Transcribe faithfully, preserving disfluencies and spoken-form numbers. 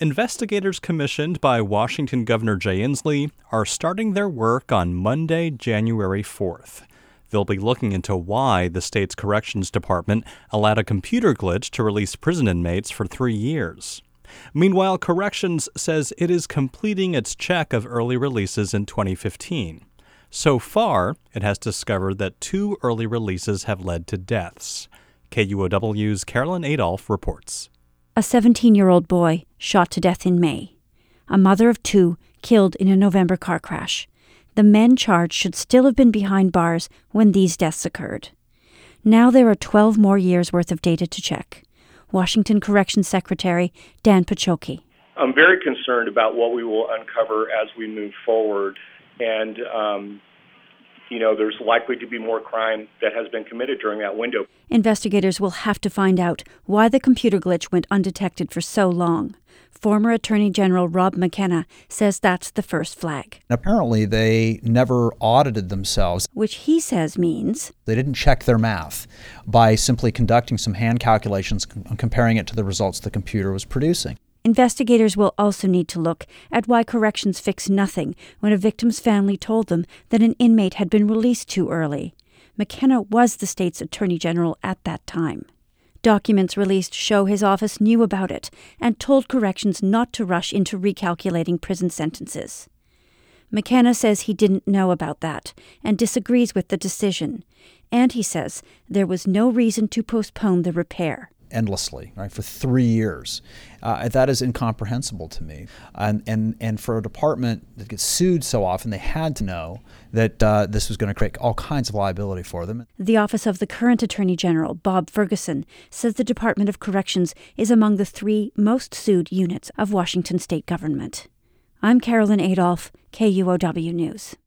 Investigators commissioned by Washington Governor Jay Inslee are starting their work on Monday, January fourth. They'll be looking into why the state's corrections department allowed a computer glitch to release prison inmates for three years. Meanwhile, Corrections says it is completing its check of early releases in twenty fifteen. So far, it has discovered that two early releases have led to deaths. K U O W's Carolyn Adolph reports. A seventeen-year-old boy shot to death in May. A mother of two killed in a November car crash. The men charged should still have been behind bars when these deaths occurred. Now there are twelve more years' worth of data to check. Washington Corrections Secretary Dan Paciocchi. I'm very concerned about what we will uncover as we move forward. And, um, you know, there's likely to be more crime that has been committed during that window. Investigators will have to find out why the computer glitch went undetected for so long. Former Attorney General Rob McKenna says that's the first flag. Apparently, they never audited themselves, which he says means they didn't check their math by simply conducting some hand calculations and comparing it to the results the computer was producing. Investigators will also need to look at why corrections fixed nothing when a victim's family told them that an inmate had been released too early. McKenna was the state's attorney general at that time. Documents released show his office knew about it and told corrections not to rush into recalculating prison sentences. McKenna says he didn't know about that and disagrees with the decision. And he says there was no reason to postpone the repair. Endlessly, right, for three years. Uh, that is incomprehensible to me. And, and and for a department that gets sued so often, they had to know that uh, this was going to create all kinds of liability for them. The office of the current Attorney General, Bob Ferguson, says the Department of Corrections is among the three most sued units of Washington state government. I'm Carolyn Adolph, K U O W News.